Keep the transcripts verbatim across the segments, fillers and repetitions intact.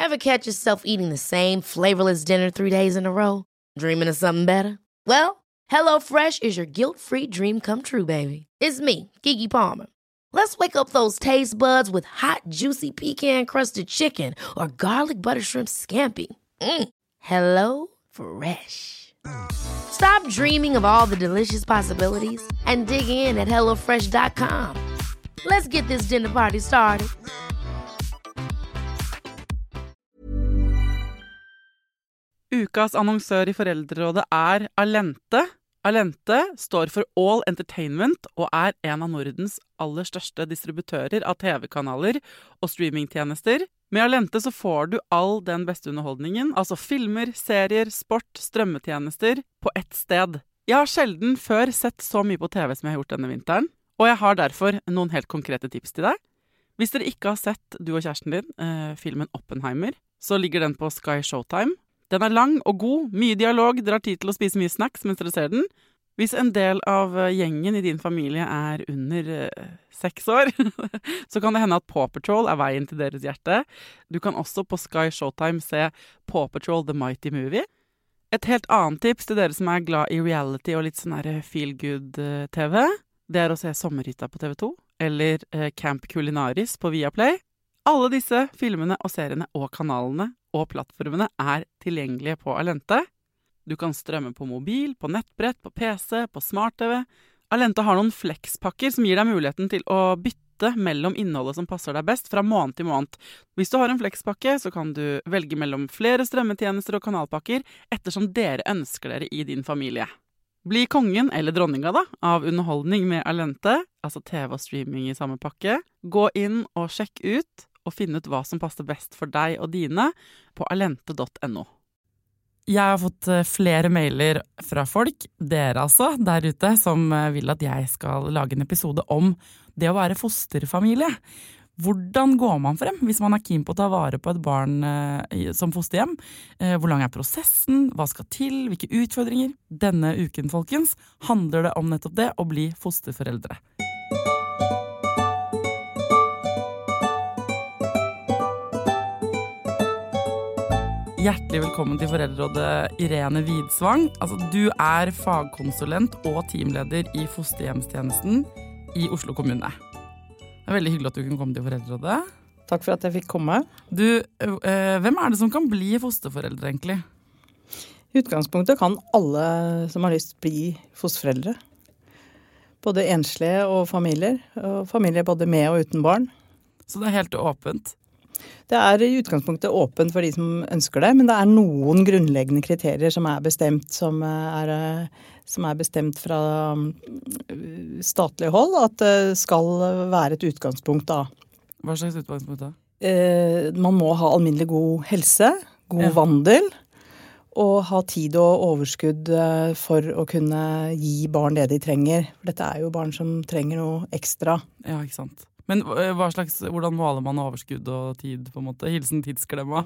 Ever catch yourself eating the same flavorless dinner three days in a row? Dreaming of something better? Well, HelloFresh is your guilt-free dream come true, baby. It's me, Keke Palmer. Let's wake up those taste buds with hot, juicy pecan-crusted chicken or garlic butter shrimp scampi. Mm. Hello Fresh. Stop dreaming of all the delicious possibilities and dig in at hello fresh dot com. Let's get this dinner party started. Ukas annonsør i Foreldrerådet er Allente. Allente står for All Entertainment og er en av Nordens aller største distributører av T V-kanaler og streamingtjenester. Med Allente så får du all den beste underholdningen, altså filmer, serier, sport, strømmetjenester, på ett sted. Jeg har sjelden før sett så mye på T V som jeg har gjort denne vinteren, og jeg har derfor noen helt konkrete tips til deg. Hvis dere ikke har sett, du og kjæresten din, eh, filmen Oppenheimer, så ligger den på Sky Showtime. Den er lang og god, mye dialog, dere har tid til å spise mye snacks mens dere ser den. Hvis en del av gjengen i din familie er under eh, seks år, så kan det hende at Paw Patrol er veien til deres hjerte. Du kan også på Sky Showtime se Paw Patrol The Mighty Movie. Et helt annet tips til dere som er glad i reality og litt sånn her feel-good-T V, det er å se Sommerhytta på T V to, eller eh, Camp Culinaris på Viaplay. Alle disse filmene og seriene og kanalene og plattformene er tilgjengelige på Allente. Du kan strømme på mobil, på nettbrett, på P C, på smart-T V. Allente har noen flexpakker som gir deg muligheten til å bytte mellom innholdet som passer deg best fra måned til måned. Hvis du har en flexpakke, så kan du velge mellom flere strømmetjenester og kanalpakker ettersom dere ønsker dere i din familie. Bli kongen eller dronninga da, av underholdning med Allente, altså T V og streaming i samme pakke. Gå inn og sjekk ut og finne ut hva som passer best for deg og dine på allente punktum no. Jeg har fått flere mailer fra folk, dere altså, der ute, som vil at jeg skal lage en episode om det å være fosterfamilie. Hvordan går man frem hvis man er keen på å ta vare på et barn eh, som fosterhjem? Eh, hvor lang er prosessen? Hva skal til? Hvilke utfordringer? Denne uken, folkens, handler det om nettopp det å bli fosterforeldre. Hjertelig velkommen til Foreldrerådet, Irene Widsvang. Altså, du er fagkonsulent og teamleder i fosterhjemstjenesten i Oslo kommune. Det er veldig hyggelig at du kunne komme til Foreldrerådet. Takk for at jeg fikk komme. Du, øh, hvem er det som kan bli fosterforeldre egentlig? I utgangspunktet kan alle som har lyst bli fosterforeldre. Både enslige og familier, og familier både med og uten barn. Så det er helt åpent? Det er i utgangspunktet åpent for de som ønsker det, men det er noen grunnleggende kriterier som er bestemt, som er, som er bestemt fra statlig hold, at det skal være et utgangspunkt da. Hva slags utgangspunkt da? Eh, man må ha alminnelig god helse, god ja. vandel, og ha tid og overskudd for å kunne gi barn det de trenger. For dette er jo barn som trenger noe ekstra. Ja, ikke sant. Men hva slags, hvordan måler man overskudd og tid, på en måte? Hilsen tidsklemma.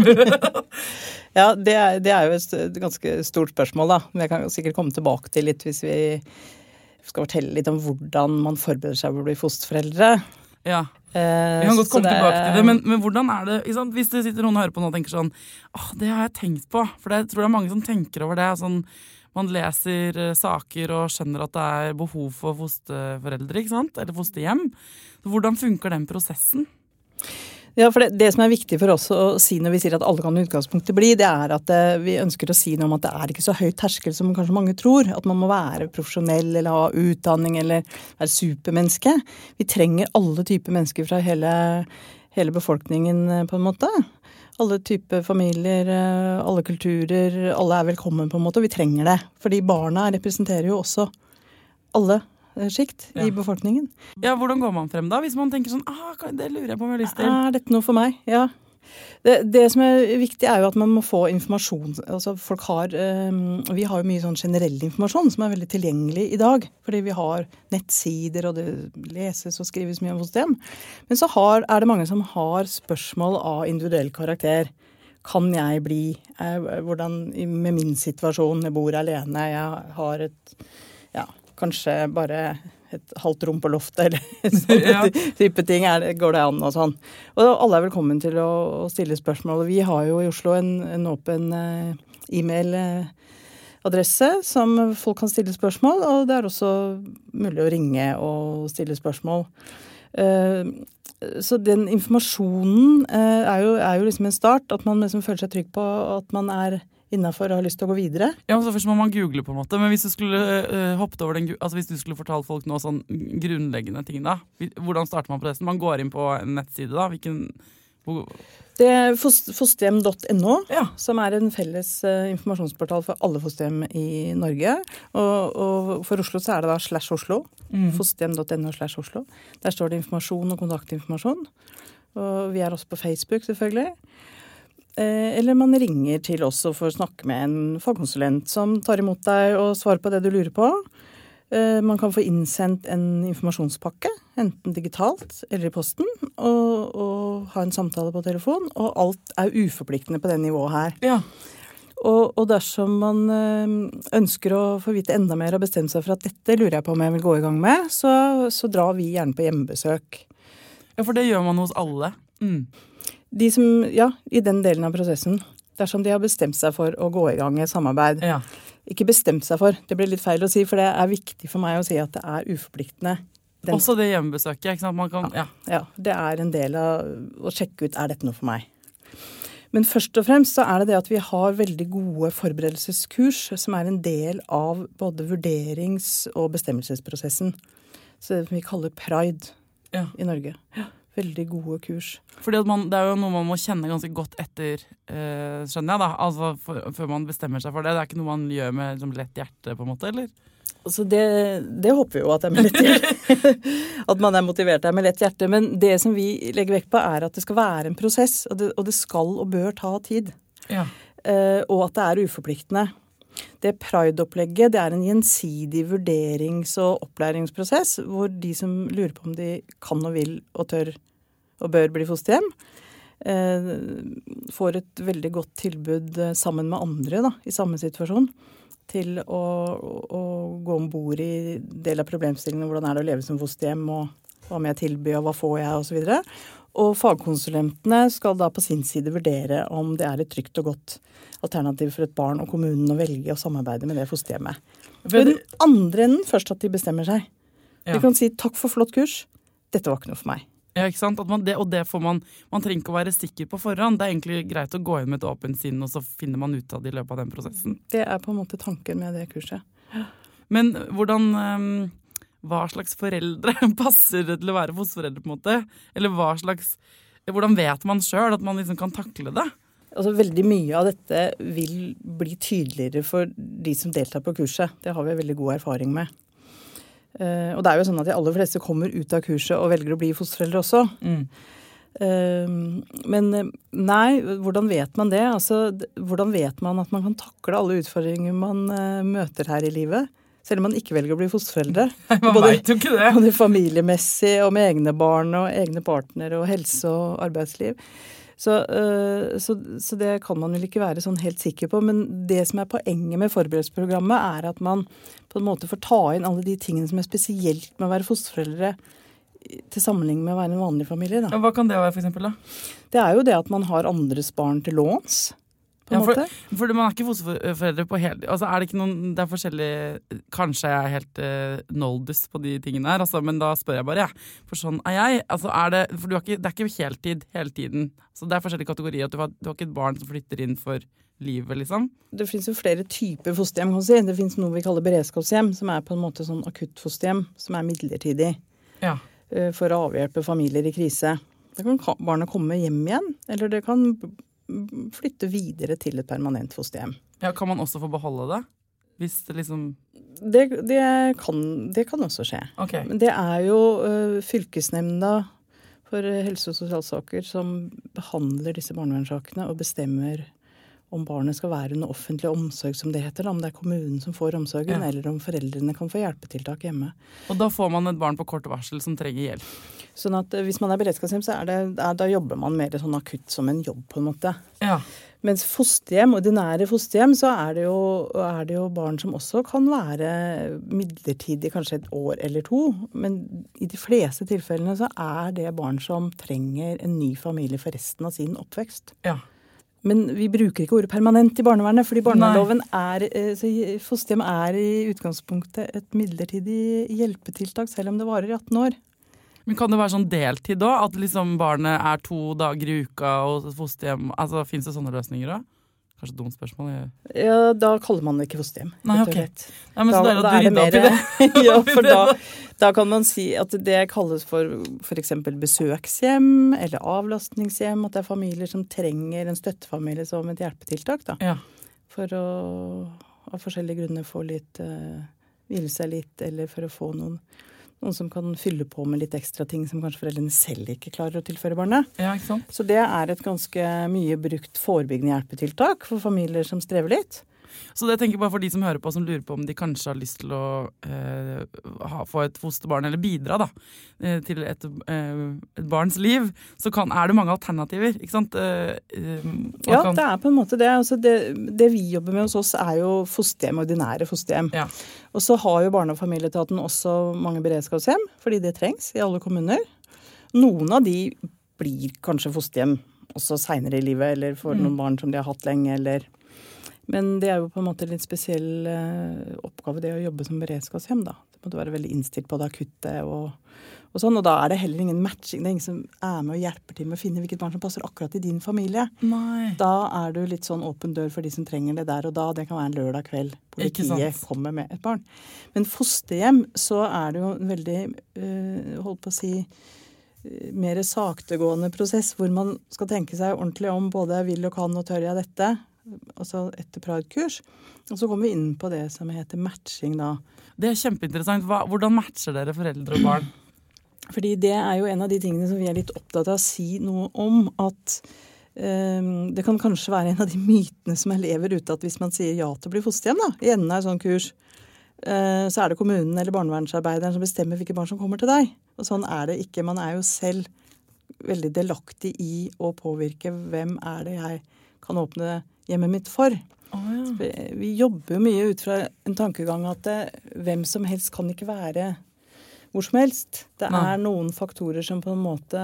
Ja, det er, det er jo et ganske stort spørsmål, da. Men jeg kan sikkert komme tilbake til litt hvis vi skal fortelle litt om hvordan man forbereder seg på å bli fosterforeldre. Ja, vi kan godt komme det... tilbake til det, men, men hvordan er det, ikke sant? Hvis det sitter noen og hører på nå og tenker sånn, åh, det har jeg tenkt på, for det, jeg tror det er mange som tenker over det, sånn, man leser saker og skjønner at det er behov for fosterforeldre, ikke sant? Eller fosterhjem. Hvordan funker den prosessen? Ja, for det, det som er viktig for oss å si når vi sier at alle kan i utgangspunktet bli, det er at det, vi ønsker å si noe om at det er ikke så høyt terskel som kanskje mange tror. At man må være profesjonell eller ha utdanning eller være supermenneske. Vi trenger alle typer mennesker fra hele, hele befolkningen på en måte. Alle typer familier, alle kulturer, alle er velkommen på en måte, og vi trenger det. Fordi barna representerer jo også alle skikt ja. i befolkningen. Ja, hvordan går man frem da? Hvis man tenker sånn, ah, det lurer jeg på om jeg har lyst til. Er dette noe for meg? Ja. Det, det som er viktig er jo at man må få informasjon. Altså folk har, um, vi har jo mye sånn generell informasjon som er veldig tilgjengelig i dag. Fordi vi har nettsider, og det leses og skrives mye om fosterhjem. Men så har, er det mange som har spørsmål av individuell karakter. Kan jeg bli? Hvordan med min situasjon? Jeg bor alene, jeg har et, ja, kanskje bare et halvt rom på loftet, eller sånne ja. type ting, er, går det an og sånn. Og alle er velkommen til å, å stille spørsmål. Vi har jo i Oslo en, en åpen uh, e-mail-adresse som folk kan stille spørsmål, og det er også mulig å ringe og stille spørsmål. Uh, så den informasjonen uh, er, jo, er jo liksom en start, at man liksom føler seg trygg på at man er innenfor og har lyst til å gå videre. Ja, så først må man google på en måte, men hvis du skulle uh, hoppet over den, altså hvis du skulle fortalt folk noe sånn grunnleggende ting da, hvordan starter man prosessen? Man går inn på en nettside da, hvilken... Hvor... Det er fosterhjem punktum no, ja. som er en felles uh, informasjonsportal for alle fosterhjem i Norge, og, og for Oslo så er det da slash Oslo, mm. fosterhjem punktum no slash Oslo. Der står det informasjon og kontaktinformasjon, og vi er også på Facebook selvfølgelig. Eller man ringer til oss og får snakke med en fagkonsulent som tar imot deg og svarer på det du lurer på. Man kan få innsendt en informasjonspakke, enten digitalt eller i posten, og, og ha en samtale på telefon, og alt er uforpliktende på det nivået her. Ja. Og, og dersom man ønsker å få vite enda mer og bestemme seg for at dette lurer jeg på om jeg vil gå i gang med, så, så drar vi gjerne på hjemmebesøk. Ja, for det gjør man hos alle. Mm. De som, ja, i den delen av prosessen, dersom de har bestemt seg for å gå i gang i et samarbeid. Ja. Ikke bestemt seg for, det blir litt feil å si, for det er viktig for meg å si at det er uforpliktende. Den, også det hjemmebesøket, ikke sant? Man kan, ja. Ja, det er en del av å sjekke ut, er dette noe for meg? Men først og fremst så er det det at vi har veldig gode forberedelseskurs som er en del av både vurderings- og bestemmelsesprosessen. Så det vi kaller Pride ja. I Norge. Ja. Veldig gode kurs. Fordi at man, det er jo noe man må kjenne ganske godt etter, eh, skjønner jeg da, altså for, før man bestemmer seg for det. Det er ikke noe man gjør med som lett hjerte på en måte, eller? Altså det, det håper vi jo at det er med lett hjerte. At man er motivert der med lett hjerte. Men det som vi legger vekt på er at det skal være en prosess, og det, og det skal og bør ta tid. Ja. Eh, og at det er uforpliktende. Det Pride-opplegget, det er en gjensidig vurderings- og opplæringsprosess, hvor de som lurer på om de kan og vil og tør og bør bli fosterhjem, eh, får et veldig godt tilbud sammen med andre da, i samme situasjon, til å, å gå ombord i del av problemstillingen, hvordan er det å leve som fosterhjem, og hva må jeg tilby, og hva får jeg, og så videre. Og fagkonsulentene skal da på sin side vurdere om det er et trygt og godt alternativ for et barn og kommunen å velge å samarbeide med det fosterhjemmet. For den andre enden først at de bestemmer seg. Ja. De kan si takk for flott kurs, dette var ikke noe for meg. Ja, ikke sant? At man, det, og det får man, man trenger ikke å være sikker på forhånd. Det er egentlig greit å gå inn med et åpent sinn, og så finner man ut av det i løpet av den prosessen. Det er på en måte tanken med det kurset. Men hvordan... Um hva slags foreldre passer det til å være fosterforeldre på en måte? Eller hva slags, hvordan vet man selv at man liksom kan takle det? Altså veldig mye av dette vil bli tydeligere for de som deltar på kurset. Det har vi veldig god erfaring med. Uh, og det er jo sånn at de aller fleste kommer ut av kurset og velger å bli fosterforeldre også. Mm. Uh, men nei, hvordan vet man det? Altså, hvordan vet man at man kan takle alle utfordringer man uh, møter her i livet? Selv om man ikke velger å bli fosterforeldre. Man både, vet jo ikke det. Både familiemessig og med egne barn og egne partnere og helse og arbeidsliv. Så, uh, så, så det kan man vel ikke være sånn helt sikker på. Men det som er poenget med forberedelsesprogrammet er at man på en måte får ta inn alle de tingene som er spesielt med å være fosterforeldre til sammenligning med å være en vanlig familie. Da. Ja, hva kan det være for eksempel da? Det er jo det at man har andres barn til låns. Ja, for, for man er ikke fosterforeldre på helt... Altså er det ikke noen... Det er forskjellig... Kanskje jeg er helt uh, noldus på de tingene her, altså, men da spør jeg bare, ja. For sånn er jeg. Altså er det... For du har ikke, det er ikke heltid hele tiden. Så det er forskjellige kategorier. At du har, du har ikke et barn som flytter inn for livet, liksom. Det finnes jo flere typer fosterhjem, kan man si. Det finnes noe vi kaller beredskapshjem, som er på en måte sånn akuttfosterhjem, som er midlertidig. Ja. Uh, for å avhjelpe familier i krise. Da kan barnet komme hjem igjen, eller det kan... flytte videre til et permanent fosterhjem. Ja, kan man også få beholde det? Hvis det liksom... Det, det, kan, det kan også skje. Okay. Men det er jo uh, fylkesnemnda for helse- og sosialsaker som behandler disse barnevernssakene og bestemmer om barnet skal være under offentlig omsorg, som det heter, om det er kommunen som får omsorgen, ja. Eller om foreldrene kan få hjelpetiltak hjemme. Og da får man et barn på kort varsel som trenger hjelp? Sånn at hvis man er beredskapshjem, så er det, er, da jobber man mer sånn akutt som en jobb, på en måte. Ja. Mens fosterhjem, ordinære fosterhjem, så er det, jo, er det jo barn som også kan være midlertidig, kanskje et år eller to. Men i de fleste tilfellene så er det barn som trenger en ny familie for resten av sin oppvekst. Ja. Men vi bruker ikke ordet permanent i barnevernet, fordi barnevernsloven er, så fosterhjem er i utgangspunktet et midlertidig hjelpetiltak, selv om det varer i atten år. Men kan det være sånn deltid da? At liksom barnet er to dager i uka og fosterhjem? Altså, finnes det sånne løsninger da? Kanskje et dumt spørsmål? Ja, da kaller man det ikke fosterhjem. Nei, ok. Nei, men da, så det er da at du rydder opp i det. Ja, for da, da kan man si at det kalles for for eksempel besøkshjem eller avlastningshjem, at det er familier som trenger en støttefamilie som et hjelpetiltak da. Ja. For å av forskjellige grunner få litt, uh, hvile seg litt, eller for å få noen Noen som kan fylle på med litt ekstra ting som kanskje foreldrene selv ikke klarer å tilføre barnet. Ja, ikke sant? Så det er et ganske mye brukt forebyggende hjelpetiltak for familier som strever litt. Så det tenker jeg bare for de som hører på, som lurer på om de kanskje har lyst til å eh, ha, få et fosterbarn, eller bidra da, eh, til et, eh, et barns liv, så kan, er det mange alternativer, ikke sant? Eh, eh, ja, kan... det er på en måte det. Altså det. Det vi jobber med hos oss er jo fosterhjem, ordinære fosterhjem. Ja. Og så har jo Barne- og familieetaten også mange beredskapshjem, fordi det trengs i alle kommuner. Noen av de blir kanskje fosterhjem også senere i livet, eller for mm. noen barn som de har hatt lenge, eller... Men det er jo på en måte en litt spesiell uh, oppgave det å jobbe som beredskapshjem da. Det må du være veldig innstilt på det akutte og, og sånn, og da er det heller ingen matching. Det er ingen som er med og hjelper til med å finne hvilket barn som passer akkurat i din familie. Nei. Da er du litt sånn åpen dør for de som trenger det der og da. Det kan være en lørdag kveld. Politiet kommer med et barn. Men fosterhjem så er det jo en veldig, uh, holdt på å si, mer saktegående prosess hvor man skal tenke seg ordentlig om både vil og kan og tør jeg dette, altså etter Pride-kurs. Og så kommer vi inn på det som heter matching da. Det er kjempeinteressant. Hva, hvordan matcher dere foreldre og barn? Fordi det er jo en av de tingene som vi er litt opptatt av å si noe om, at um, det kan kanskje være en av de mytene som lever ute, at hvis man sier ja til å bli fosterhjem da, i enden av et sånt kurs, uh, så er det kommunen eller barnevernsarbeideren som bestemmer hvilke barn som kommer til deg. Og sånn er det ikke. Man er jo selv veldig delaktig i å påvirke hvem er det jeg kan åpne hjemmet mitt for. Oh, ja. vi, vi jobber jo mye ut fra en tankegang at det, hvem som helst kan ikke være hvor som helst. Det Nei. er noen faktorer som på en måte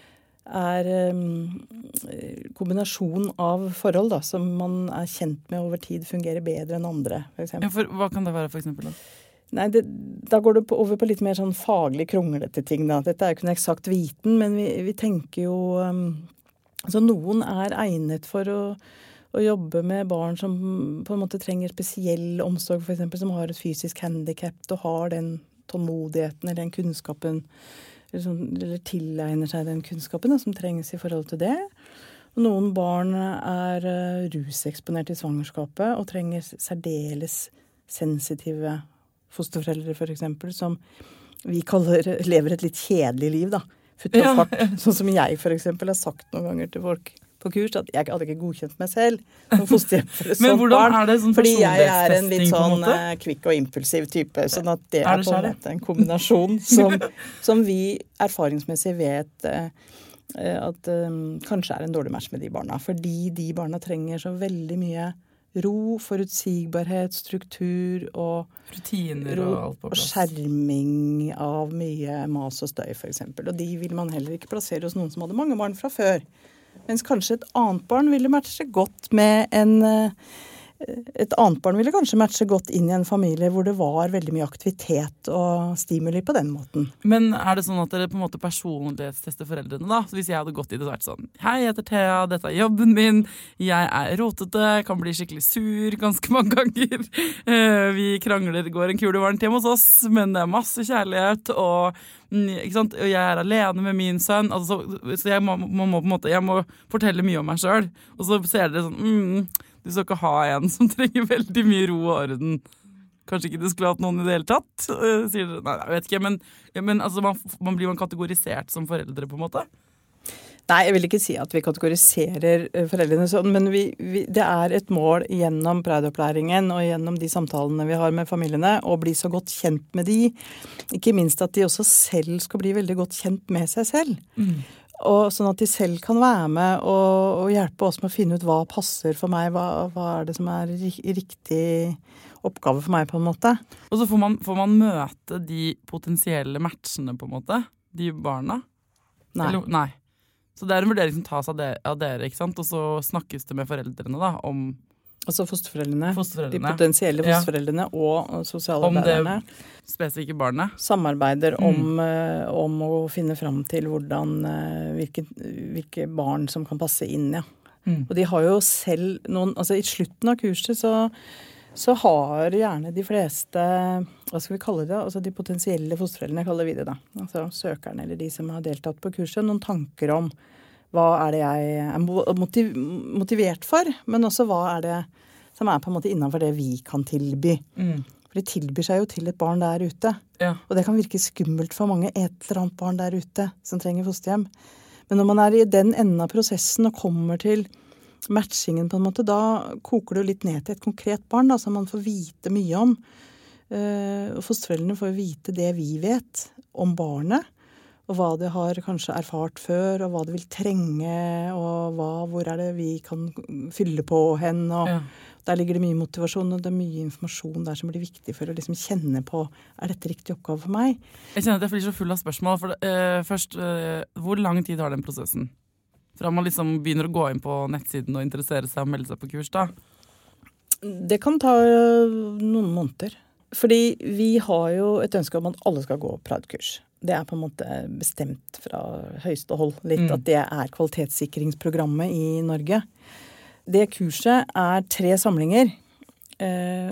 er um, kombinasjon av forhold da, som man er kjent med over tid fungerer bedre enn andre, for eksempel. Ja, for, hva kan det være for eksempel da? Nei, det, da går det på, over på litt mer sånn faglig kronglete ting da. Dette er jo ikke en eksakt viten, men vi, vi tenker jo um, altså noen er egnet for å å jobbe med barn som på en måte trenger spesiell omsorg, for eksempel som har et fysisk handicap, og har den tålmodigheten eller den kunnskapen, eller, sånn, eller tilegner seg den kunnskapen da, som trengs i forhold til det. Og noen barn er uh, ruseksponert i svangerskapet og trenger særdeles sensitive fosterforeldre, for eksempel, som vi kaller, lever et litt kjedelig liv, da. Futt og fart, ja. Sånn som jeg, for eksempel, har sagt noen ganger til folk på kurs, at jeg hadde ikke godkjent meg selv som fosterhjem for et sånt barn. Er det sånn fordi jeg er en litt sånn uh, kvikk og impulsiv type, sånn at det er, er det på en måte en kombinasjon som, som vi erfaringsmessig vet uh, at um, kanskje er en dårlig match med de barna. Fordi de barna trenger så veldig mye ro, forutsigbarhet, struktur og rutiner ro, og alt på plass. Og skjerming av mye mas og støy, for eksempel. Og de vil man heller ikke plassere hos noen som hadde mange barn fra før. Mens kanskje et annet barn ville matche godt med en Et annet barn ville kanskje matche godt inn i en familie hvor det var veldig mye aktivitet og stimuli på den måten. Men er det sånn at dere på en måte personlighetstester foreldrene da? Så hvis jeg hadde gått inn og vært sånn, hei, jeg heter Thea, dette er jobben min, jeg er rotete, kan bli skikkelig sur ganske mange ganger, vi krangler, går en kule varmt hjem hos oss, men det er masse kjærlighet, og ikke sant? Og jeg er alene med min sønn, altså, så, så jeg, må, må, må, på en måte, jeg må fortelle mye om meg selv, og så ser dere sånn, mm, du skal ikke ha en som trenger veldig mye ro og orden. Kanskje ikke du skulle hatt noen i det hele tatt? Sier dere, nei, jeg vet ikke, men, men altså, man, man blir man kategorisert som foreldre på en måte? Nei, jeg vil ikke si at vi kategoriserer foreldrene sånn, men vi, vi, det er et mål gjennom Pride-opplæringen og gjennom de samtalene vi har med familiene, å bli så godt kjent med de. Ikke minst at de også selv skal bli veldig godt kjent med seg selv. Mm. Og sånn at de selv kan være med og, og hjelpe oss med å finne ut hva passer for meg, hva, hva er det som er riktig oppgave for meg på en måte. Og så får man, får man møte de potensielle matchene på en måte, de barna? Nei. Eller, nei. Så det er en vurdering som tas av dere, av dere, ikke sant? Og så snakkes det med foreldrene da, om... Altså fosterforeldrene, fosterforeldrene. De potensielle fosterforeldrene ja. Og sosialarbeiderne. Om det spesifikke barnet. Samarbeider mm. om, uh, om å finne fram til hvordan, uh, hvilke, hvilke barn som kan passe inn, ja. Mm. Og de har jo selv noen... Altså i slutten av kurset så... så har gjerne de fleste, hva skal vi kalle det, altså de potensielle fosterforeldrene, kaller vi det da, altså søkerne eller de som har deltatt på kurset, noen tanker om hva er det jeg er motiv- motivert for, men også hva er det som er på en måte innenfor det vi kan tilby. Mm. For de tilbyr seg jo til et barn der ute, ja. Og det kan virke skummelt for mange, et eller annet barn der ute som trenger fosterhjem. Men når man er i den enden av prosessen og kommer til matchingen på en måte, da koker det litt ned til et konkret barn, da, som man får vite mye om. Uh, fosterforeldrene får vite det vi vet om barnet, og hva det har kanskje erfart før, og hva det vil trenge, og hva, hvor er det vi kan fylle på hen, og ja. Der ligger det mye motivasjon, og det er mye informasjon der som blir viktig for å liksom kjenne på, er dette riktig oppgave for meg? Jeg kjenner at jeg blir så full av spørsmål, for uh, først, uh, hvor lang tid har den prosessen? Fra man liksom begynner å gå inn på nettsiden og interessere seg og melde seg på kurs da? Det kan ta noen måneder. Fordi vi har jo et ønske om at alle skal gå Pride-kurs. Det er på en måte bestemt fra høyeste hold litt, mm. at det er kvalitetssikringsprogrammet i Norge. Det kurset er tre samlinger, eh,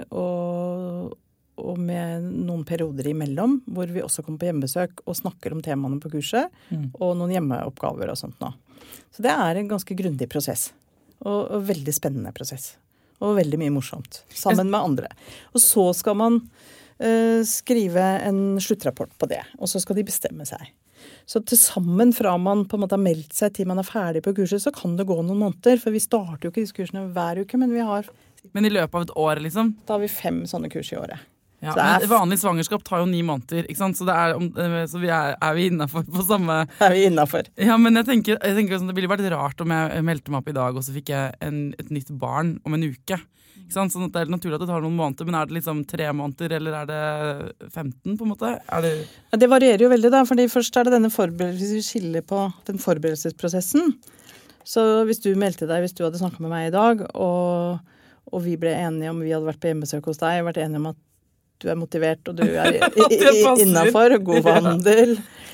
og, og med noen perioder imellom, hvor vi også kommer på hjemmebesøk og snakker om temaene på kurset, mm. og noen hjemmeoppgaver og sånt nå. Så det er en ganske grundig prosess, og, og veldig spennende prosess, og veldig mye morsomt, sammen med andre. Og så skal man uh, skrive en sluttrapport på det, og så skal de bestemme seg. Så til sammen fra man på en måte har meldt seg til man er ferdig på kurset, så kan det gå noen måneder, for vi starter jo ikke disse kursene hver uke, men vi har... Men i løpet av et år, liksom? Da har vi fem sånne kurs i året. Ja, men vanlig svangerskap tar jo ni måneder, ikke sant? Så, det er, så vi er, er vi innenfor på samme... Er vi innenfor? Ja, men jeg tenker, jeg tenker sånn, det ville vært rart om jeg meldte meg opp i dag, og så fikk jeg en, et nytt barn om en uke. Ikke sant? Så det er naturlig at det tar noen måneder, men er det liksom tre måneder, eller er det femten på en måte? Er det... Ja, det varierer jo veldig da, fordi først er det denne forberedelsen, skiller på den forberedelsesprosessen. Så hvis du meldte deg, hvis du hadde snakket med meg i dag, og, og vi ble enige om, vi hadde vært på hjemmebesøk hos deg, vært enige om at du er motivert, og du er innenfor, god vandel,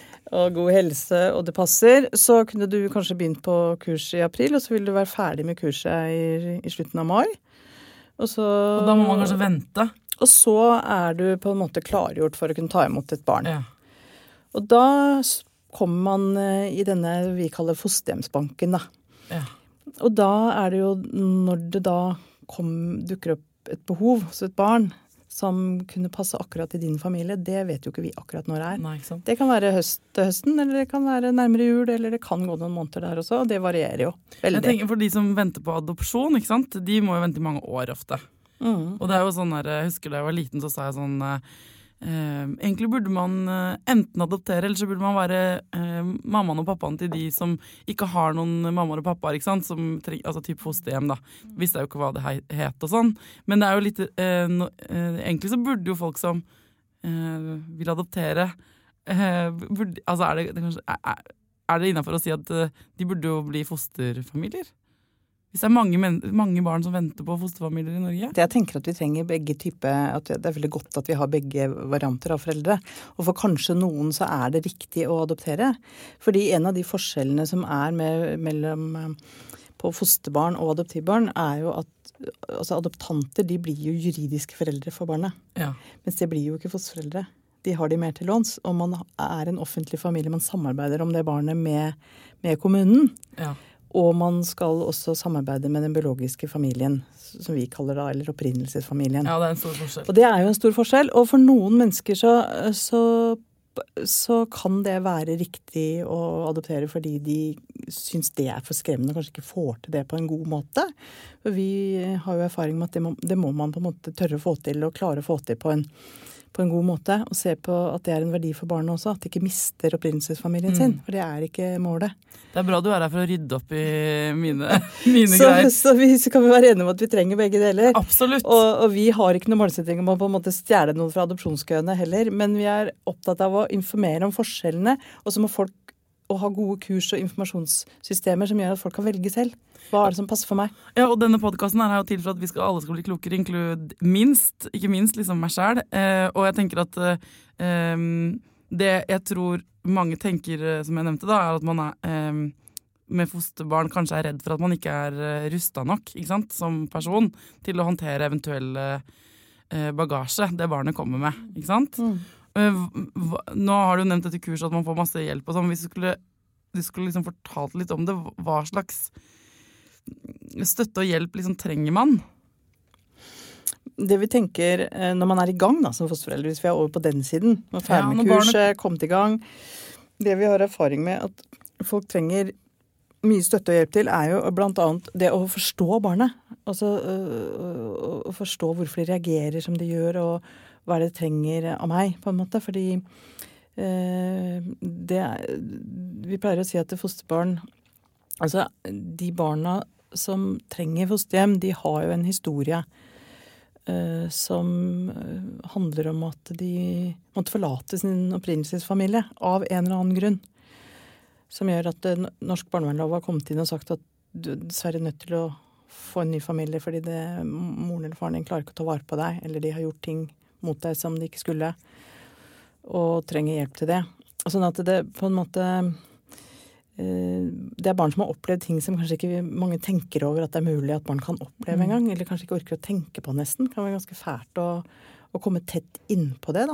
og god helse, og det passer, så kunne du kanskje begynt på kurs i april, og så vil du være ferdig med kurset i, i slutten av mai. Og, så, og da må man kanskje vente? Og så er du på en måte klargjort for å kunne ta imot et barn. Ja. Og da kommer man i denne vi kaller fosterhjemsbanken, da. Ja. Og da er det jo, når det da kom, dukker opp et behov hos et barn, som kunne passe akkurat i din familie, det vet jo ikke vi akkurat når det er. Nei, ikke sant? Det kan være høst til høsten, eller det kan være nærmere jul, eller det kan gå noen måneder der også, og det varierer jo veldig. Jeg tenker for de som venter på adopsjon, ikke sant? De må jo vente i mange år ofte. Mm. Og det er jo sånn her, jeg husker da jeg var liten, så sa jeg sånn, eh, egentlig burde man eh, enten adoptere, eller så burde man være eh, mammaen og pappaen til de som ikke har noen mammaer og pappaer, ikke sant? Som, altså typ fosterhjem da. Visste jeg jo ikke hva det het og sånn. Men det er jo litt, eh, no, eh, egentlig så burde jo folk som eh, vil adoptere, eh, burde, altså er det, det kanskje, er, er det innenfor å si at eh, de burde jo bli fosterfamilier? Hvis det er mange, men, mange barn som venter på fosterfamilier i Norge? Jeg tenker at vi trenger begge typer, at det er veldig godt at vi har begge varianter av foreldre. Og for kanskje noen så er det riktig å adoptere. Fordi en av de forskjellene som er med, mellom på fosterbarn og adoptivbarn er jo at altså adoptanter, de blir jo juridiske foreldre for barnet. Ja. Mens det blir jo ikke fosterforeldre. De har de mer til låns, og man er en offentlig familie, man samarbeider om det barnet med, med kommunen. Ja. Og man skal også samarbeide med den biologiske familien, som vi kaller da, eller opprinnelsesfamilien. Ja, det er en stor forskjell. Og det er jo en stor forskjell, og for noen mennesker så, så så kan det være riktig å adoptere fordi de syns det er for skremmende, kanskje ikke får til det på en god måte. For vi har jo erfaring med at det må, det må man på en måte tørre å få til og klare å få til på en, på en god måte. Og se på at det er en verdi for barnet også, at de ikke mister opprinnelsesfamilien sin. For det er ikke målet. Det er bra du er her for å rydde opp i mine, mine så, greier. Så vi så kan vi være enige om at vi trenger begge deler. Absolutt. Og, og vi har ikke noe målsetting om å på en måte stjele noe fra adopsjonskøene heller, men vi er opptatt av å informere om forskjellene, og så må folk å ha gode kurs og informasjonssystemer som gjør at folk kan velge selv. Hva er det som passer for meg? Ja, og denne podcasten her er jo til for at vi skal, alle skal bli klokere, inklud minst, ikke minst liksom meg selv. Eh, og jeg tenker at eh, det jeg tror mange tenker, som jeg nevnte da, er at man er, eh, med fosterbarn kanskje er redd for at man ikke er eh, rustet nok, ikke sant, som person, til å håndtere eventuelle eh, bagasje det barnet kommer med, ikke sant? Mm. Eh, hva, nå har du jo nevnt dette kurset at man får masse hjelp og sånn. Hvis du skulle, du skulle liksom fortalt litt om det, hva slags støtte og hjelp liksom trenger man? Det vi tenker når man er i gang da, som fosterforeldre, hvis vi er over på den siden, når ferdig med ja, kurset, barnet... kommet i gang, det vi har erfaring med at folk trenger mye støtte og hjelp til, er jo blant annet det å forstå barnet. Altså å, å forstå hvorfor de reagerer som de gjør, og hva det trenger av meg, på en måte. Fordi eh, det, vi pleier å si at fosterbarn, altså de barna som trenger fosterhjem, de har jo en historie Uh, som uh, handler om at de måtte forlate sin opprinnelsesfamilie av en eller annen grunn. Som gjør at uh, norsk barnevernlov har kommet inn og sagt at du er dessverre nødt til å få en ny familie fordi det, moren eller faren din klarer ikke å ta vare på deg, eller de har gjort ting mot deg som de ikke skulle, og trenger hjelp til det. Og sånn at det på en måte det er barn som har opplevd ting som kanskje ikke mange tenker over at det er mulig at barn kan oppleve en gang, eller kanskje ikke orker å tenke på nesten. Det kan være ganske fælt å, å komme tett inn på det da.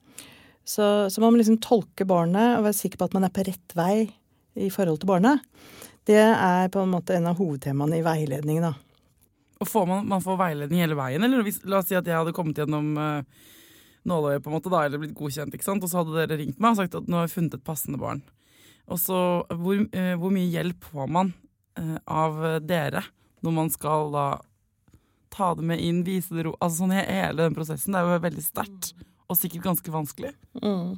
Så, så man må liksom tolke barnet og være sikker på at man er på rett vei i forhold til barnet. Det er på en måte en av hovedtemaene i veiledning da. Og får man, man får veiledning hele veien, eller hvis, la oss si at jeg hadde kommet gjennom uh, nåløyet på en måte da, eller blitt godkjent, ikke sant? Og så hadde dere ringt meg og sagt at nå har jeg funnet et passende barn. Og så, hvor, eh, hvor mye hjelp får man eh, av dere når man skal da ta det med inn, vise det ro, altså sånn hele den prosessen, det er jo veldig sterkt, og sikkert ganske vanskelig. Mm.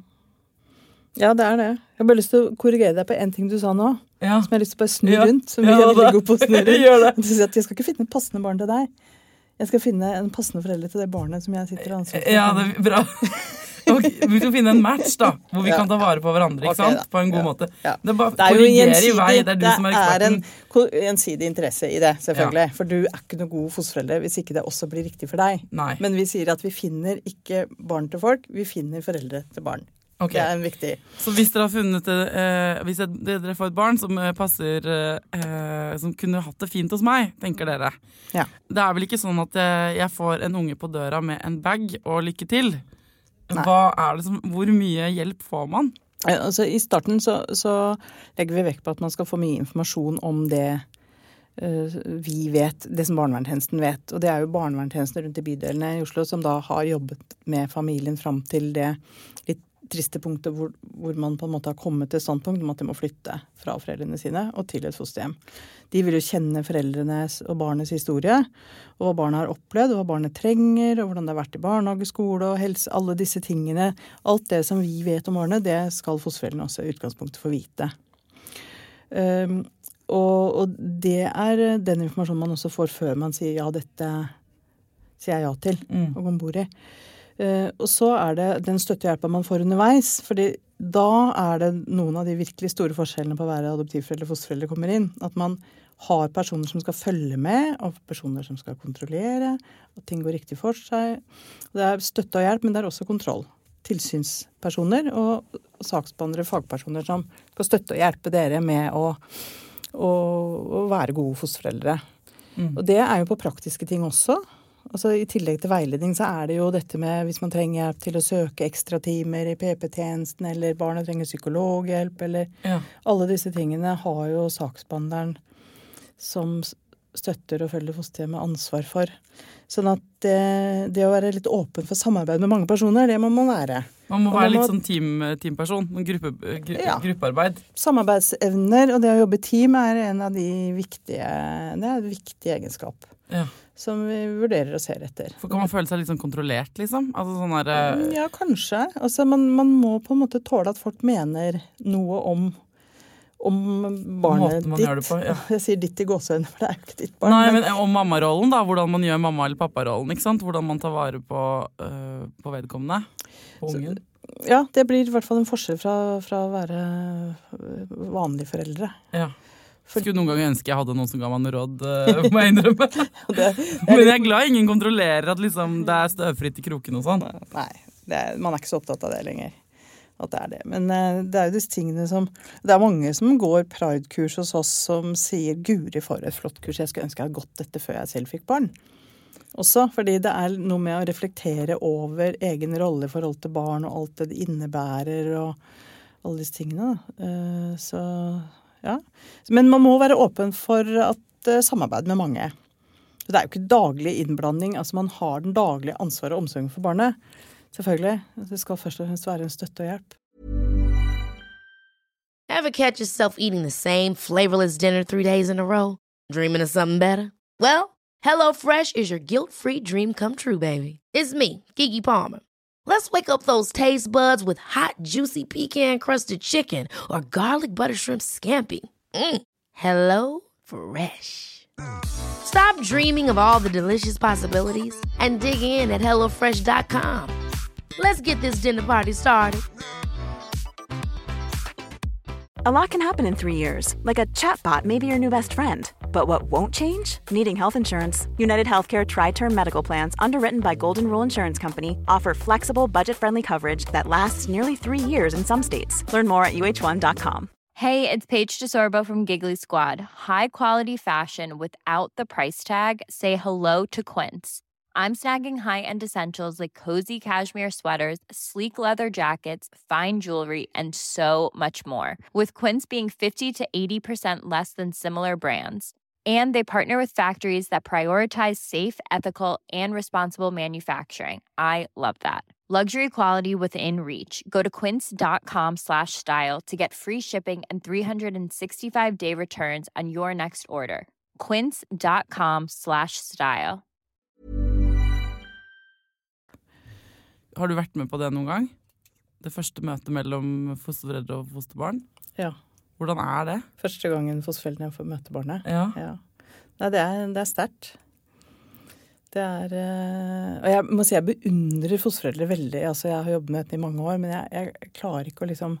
Ja, det er det. Jeg har bare lyst til å korrigere deg på en ting du sa nå, ja. Som jeg har lyst til å bare snu ja. rundt, som ja, vi er veldig gode på å snu rundt. Gjør det. Jeg skal ikke finne et passende barn til deg. Jeg skal finne en passende foreldre til det barnet som jeg sitter og ansvar for. Ja, det er bra. Okay, vi skal finne en match da, hvor vi ja. kan ta vare på hverandre, ikke sant? Okay, på en god ja. måte. Ja. Det er bare det er jo gjensidig, i vei, det er du det som er eksperten. Det er en gjensidig interesse i det, selvfølgelig. Ja. For du er ikke noe god fosterforelder hvis ikke det også blir riktig for deg. Nei. Men vi sier at vi finner ikke barn til folk, vi finner foreldre til barn. Okay. Det er en viktig. Så hvis dere har funnet eh, hvis dere får et barn som passer, eh, som kunne hatt det fint hos meg, tenker dere. Ja. Det er vel ikke sånn at jeg får en unge på døra med en bag og lykke til? Hva er det som, hvor mye hjelp får man? Altså, I starten så, så legger vi vekt på at man skal få mye informasjon om det uh, vi vet, det som barnevernstjenesten vet. Og det er jo barnevernstjenesten rundt i bydelene i Oslo som da har jobbet med familien fram til det litt triste punktet hvor, hvor man på en måte har kommet til standpunkt om at de må flytte fra foreldrene sine og til et fosterhjem. De vil jo kjenne foreldrenes og barnets historie, og hva barnet har opplevd, og hva barnet trenger, og hvordan det har vært i barnehage, skole og helse, alle disse tingene. Alt det som vi vet om barnet, det skal fosterforeldrene også i utgangspunktet få vite. Um, og, og det er den informasjonen man også får før man sier ja, dette sier jeg ja til, mm. og går ombord i. Uh, og så er det den støttehjelpen man får underveis, fordi da er det noen av de virkelig store forskjellene på å være adoptivforeldre og fosterforeldre kommer inn. At man har personer som skal følge med, og personer som skal kontrollere, at ting går riktig for seg. Det er støtte og hjelp, men det er også kontroll. Tilsynspersoner og saksbehandlere, fagpersoner som skal støtte og hjelpe dere med å, å, å være gode fosterforeldre. Mm. Og det er jo på praktiske ting også. Altså, I tillegg til veiledning så er det jo dette med hvis man trenger hjelp til å søke ekstra timer i P P-tjenesten, eller barnet trenger psykologhjelp, eller ja. alle disse tingene har jo saksbehandleren som støtter og følger fosterhjemmet ansvar for. Sånn at det, det å være litt åpen for samarbeid med mange personer, det må man være. Man må og være man må, litt sånn team, teamperson, gruppe, gru, ja. gruppearbeid. Samarbeidsevner og det å jobbe i team er en av de viktige, det er et viktig egenskap. Ja. Som vi vurderer og ser etter. For kan man føle seg litt sånn kontrollert, liksom? Altså sånn der, uh... Ja, kanskje. Altså, man, man må på en måte tåle at folk mener noe om, om barnet ditt. Gjør det på, ja. Jeg sier ditt i gåseøyne, for det er jo ikke ditt barn. Nei, men om mammarollen da, hvordan man gjør mamma- eller papparollen, ikke sant? Hvordan man tar vare på, uh, på vedkommende, på ungen. Så, ja, det blir i hvert fall en forskjell fra, fra å være vanlige foreldre. Ja. For... Skulle noen ganger ønske jeg hadde noen som ga meg noe råd, uh, må jeg innrømme. det, det Men jeg er glad ingen kontrollerer at liksom, det er støvfritt i kroken og sånn. Nei, det er, man er ikke så opptatt av det lenger. At det er det. Men uh, det er jo disse tingene som... Det er mange som går Pride-kurs hos oss som sier Guri for et flott kurs. Jeg skulle ønske jeg hadde gått dette før jeg selv fikk barn. Også fordi det er noe med å reflektere over egen rolle i forhold til barn og alt det det innebærer og alle disse tingene. Uh, så... Ja. Men man må være åpen for at uh, samarbeid med mange. Det er jo ikke daglig innblanding. Altså man har den daglige ansvaret og omsorgen for barnet. Selvfølgelig. Det skal først og fremst være en støtte og hjelp. Ever catch yourself eating the same flavorless dinner three days in a row? Dreaming of something better? Well, HelloFresh is your guilt-free dream come true, baby. It's me, Keke Palmer. Let's wake up those taste buds with hot, juicy pecan-crusted chicken or garlic butter shrimp scampi. Mm. Hello Fresh. Stop dreaming of all the delicious possibilities and dig in at hello fresh dot com. Let's get this dinner party started. A lot can happen in three years, like a chatbot may be your new best friend. But what won't change? Needing health insurance. United Healthcare Tri-Term Medical Plans, underwritten by Golden Rule Insurance Company, offer flexible, budget-friendly coverage that lasts nearly three years in some states. Learn more at U H one dot com. Hey, it's Paige DeSorbo from Giggly Squad. High quality fashion without the price tag. Say hello to Quince. I'm snagging high-end essentials like cozy cashmere sweaters, sleek leather jackets, fine jewelry, and so much more. With Quince being fifty to eighty percent less than similar brands. And they partner with factories that prioritize safe, ethical, and responsible manufacturing. I love that. Luxury quality within reach. Go to quince.com slash style to get free shipping and three sixty-five day returns on your next order. Quince.com slash style. Har du vært med på det noen gang? Det første møtet mellom fosterforeldre og fosterbarn? Ja. Hvordan er det? Første gangen fosterforeldrene får møte barnet. Ja. Ja. Nei, det er, det er sterkt. Det er, og jeg må si jeg beundrer fosterforeldre veldig. Altså, jeg har jobbet med dette i mange år, men jeg, jeg klarer ikke å liksom...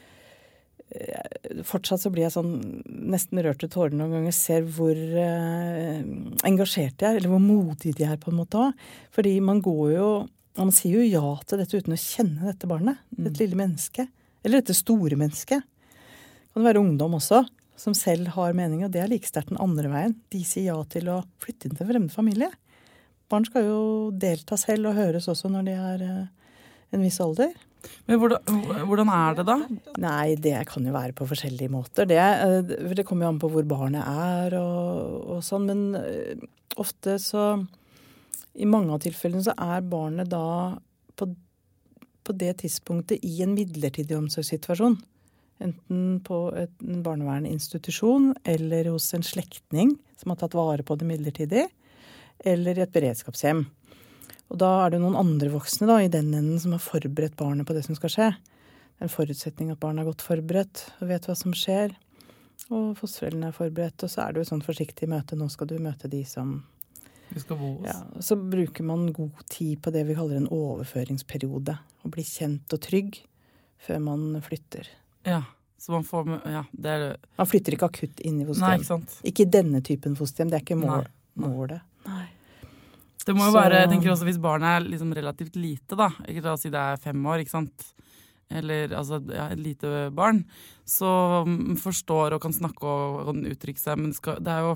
Jeg, fortsatt så blir jeg sånn nesten rørt til tårene noen ganger, ser hvor uh, engasjert de er, eller hvor modige de er på en måte også. Fordi man går jo, man sier jo ja til dette uten å kjenne dette barnet, mm. dette lille menneske, eller dette store mennesket. Det kan være ungdom også, som selv har mening, og det er like sterkt den andre veien. De sier ja til å flytte inn til en fremmed familie. Barn skal jo delta selv og høres også når de er uh, en viss alder. Men hvordan, hvordan er det da? Nei, det kan jo være på forskjellige måter. Det, det kommer jo an på hvor barnet er og, og sånn, men uh, ofte så, i mange av tilfellene så er barnet da på, på det tidspunktet i en midlertidig omsorgssituasjon. Enten på et, en barnevernsinstitusjon eller hos en slektning som har tatt vare på det midlertidig, eller i et beredskapshjem. Og da er det noen andre voksne da, i den enden som har forberedt barnet på det som skal skje. Det er en forutsetning at barnet er godt forberedt og vet hva som skjer. Og fosterforeldrene er forberedt, og så er det jo sånn forsiktig møte. Nå skal du møte de som... Vi skal bo hos. Ja, så bruker man god tid på det vi kaller en overføringsperiode. Å bli kjent og trygg før man flytter. Ja, så man får... Ja, det er... Man flytter ikke akutt inn i fosterhjem. Nei, ikke sant. Ikke i denne typen fosterhjem, det er ikke mål, målet. Nei. Det må jo så... være, jeg tenker også hvis barnet er liksom relativt lite da, ikke la oss si det er fem år, ikke sant? Eller altså, ja, et lite barn, så forstår og kan snakke og kan uttrykke seg, men det, skal, det er jo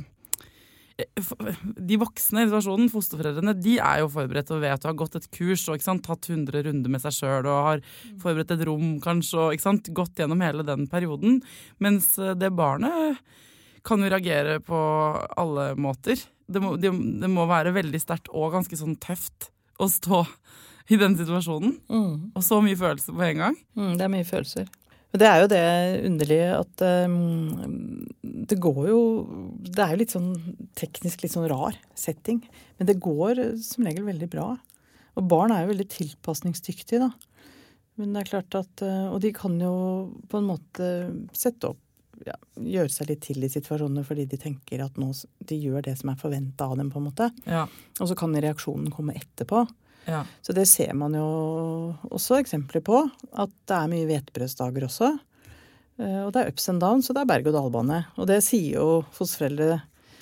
de voksne i situasjonen, fosterforeldrene, de er jo forberedt og vet å ha gått et kurs og ikke sant, tatt hundre runder med seg selv og har forberedt et rom kanskje og ikke sant, gått gjennom hele den perioden, mens det barnet kan jo reagere på alle måter. Det må, det, det må være veldig sterkt og ganske sånn tøft å stå i den situasjonen. Mm. Og så mye følelser på en gang. Mm, det er mye følelser. Men det er jo det underlige at um, det går jo, det er jo litt sånn teknisk litt sånn rar setting, men det går som regel veldig bra. Og barn er jo veldig tilpasningsdyktige da. Men det er klart at, og de kan jo på en måte sette opp, ja, gjøre seg litt til i situasjoner fordi de tenker at nå, de gjør det som er forventet av dem på en måte. Ja. Og så kan reaksjonen komme etterpå. Ja. Så det ser man jo også eksempler på, at det er mye hvetebrødsdager også. Og det er ups and downs, og det er berg- og dalbane. Og det sier jo fosterforeldre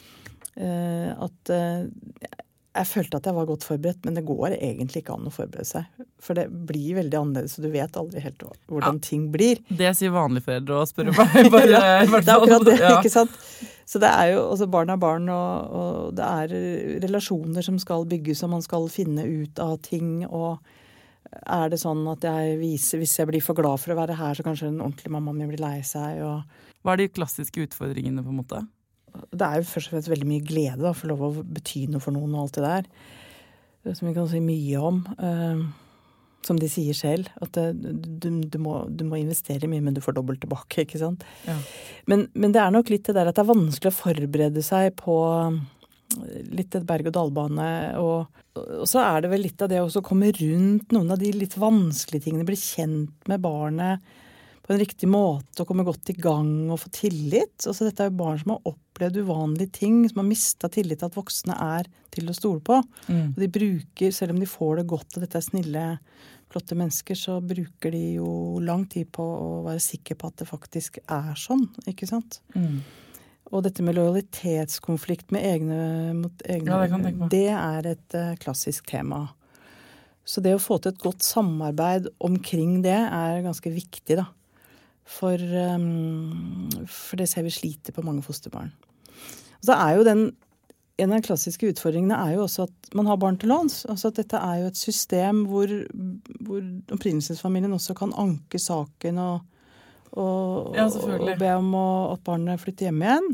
at jeg følte at jeg var godt forberedt, men det går egentlig ikke an å forberede seg. For det blir veldig annerledes, så du vet aldri helt hvordan ja. ting blir. Det sier vanlige foreldre og spør meg. Bare, ja, det er akkurat det, ja. ikke sant? Så det er jo, altså barn er barn, og, og det er relasjoner som skal bygges, og man skal finne ut av ting, og er det sånn at jeg viser, hvis jeg blir for glad for å være her, så kanskje en ordentlig mamma min blir lei seg. Og hva er de klassiske utfordringene på en måte? Det er jo først og fremst veldig mye glede da, for lov å bety noe for noen og alt det der. Som vi kan si mye om. Uh, som de sier selv, at det, du, du, må, du må investere mye, men du får dobbelt tilbake, ikke sant? Ja. Men, men det er nok litt det der at det er vanskelig å forberede seg på litt et berg- og dalbane, og, og så er det vel litt av det å komme rundt noen av de litt vanskelige tingene, bli kjent med barnet på en riktig måte, og komme godt i gang og få tillit. Altså, dette er jo barn som har opplevd uvanlige ting, som har mistet tillit til at voksne er til å stole på. Mm. Og de bruker, selv om de får det godt, og dette er snille, flotte mennesker, så bruker de jo lang tid på å være sikre på at det faktisk er sånn, ikke sant? Mm. Og dette med lojalitetskonflikt med egne, mot egne, ja, det, kan jeg tenke på. Det er et uh, klassisk tema. Så det å få til et godt samarbeid omkring det er ganske viktig da. For, um, for det ser vi sliter på mange fosterbarn. Og så er jo den, en av de klassiske utfordringene er jo også at man har barn til låns. Altså at dette er jo et system hvor, hvor opprinnelsesfamilien også kan anke saken og, og, ja, og be om å, at barnet flytter hjem igjen.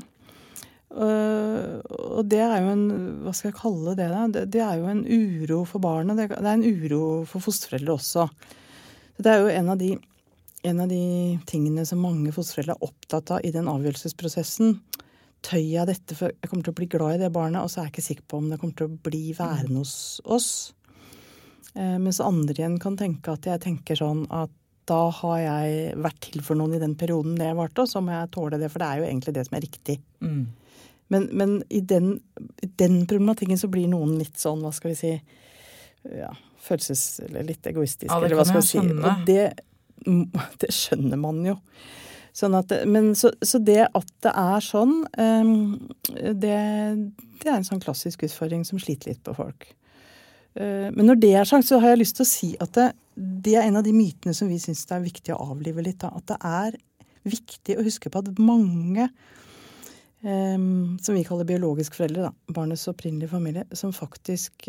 Uh, og det er jo en, hva skal jeg kalle det da? Det, det er jo en uro for barnet, det, det er en uro for fosterforeldre også. Så det er jo en av de En av de tingene som mange fosterforeldre er opptatt av i den avgjørelsesprosessen. Tøyer jeg dette, for jeg kommer til å bli glad i det barnet, og så er jeg ikke sikker på om det kommer til å bli værende hos oss. Eh, mens andre igjen kan tenke at jeg tenker sånn at da har jeg vært til for noen i den perioden det varte, og så må jeg tåle det, for det er jo egentlig det som er riktig. Mm. Men, men i, den, i den problematikken så blir noen litt sånn, hva skal vi si, ja, følelses, eller litt egoistisk, ja, eller hva skal vi si. Og det Det skjønner man jo. Sånn at, men så, så det at det er sånn, um, det, det er en sånn klassisk utfordring som sliter litt på folk. Uh, men når det er sagt, så har jeg lyst til å si at det, det er en av de mytene som vi synes det er viktig å avlive litt. Da. At det er viktig å huske på at mange, um, som vi kaller biologiske foreldre, da, barnets opprinnelige familie, som faktisk